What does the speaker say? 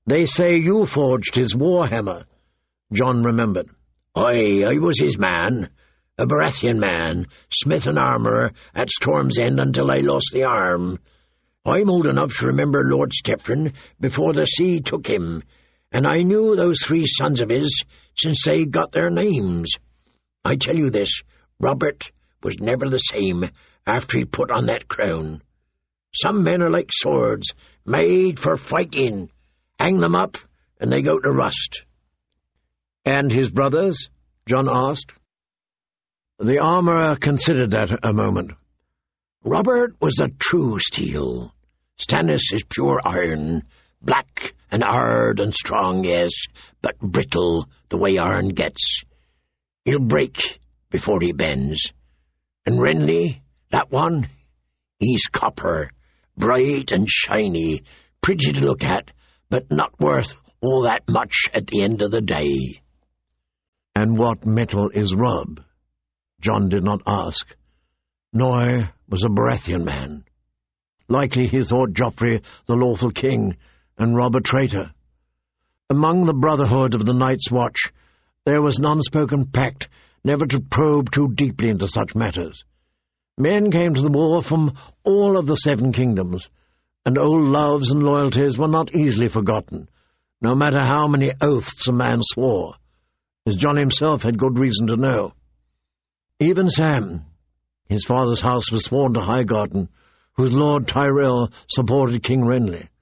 They say you forged his war-hammer. John remembered. Aye, I was his man, a Baratheon man, smith and armourer at Storm's End until I lost the arm. I'm old enough to remember Lord Stephen before the sea took him, and I knew those 3 sons of his since they got their names. I tell you this, Robert was never the same after he put on that crown. Some men are like swords, made for fighting. Hang them up, and they go to rust. And his brothers? John asked. The armourer considered that a moment. Robert was the true steel. Stannis is pure iron, black and hard and strong, yes, but brittle the way iron gets. He'll break before he bends. And Renly, that one, he's copper, bright and shiny, pretty to look at, but not worth all that much at the end of the day. And what metal is Robb? John did not ask. Noy was a Baratheon man. Likely he thought Joffrey the lawful king, and Robb a traitor. Among the Brotherhood of the Night's Watch, there was an unspoken pact never to probe too deeply into such matters. Men came to the war from all of the 7 kingdoms, and old loves and loyalties were not easily forgotten, no matter how many oaths a man swore, as John himself had good reason to know. Even Sam, his father's house was sworn to Highgarden, whose Lord Tyrell supported King Renly.